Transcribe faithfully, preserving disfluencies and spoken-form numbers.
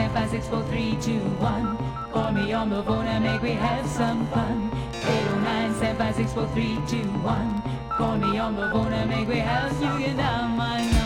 seven five six four three two one. Call me on the phone and make we have some fun. eight oh nine seven five six four three two one. Call me on the phone and make we have you get down my number.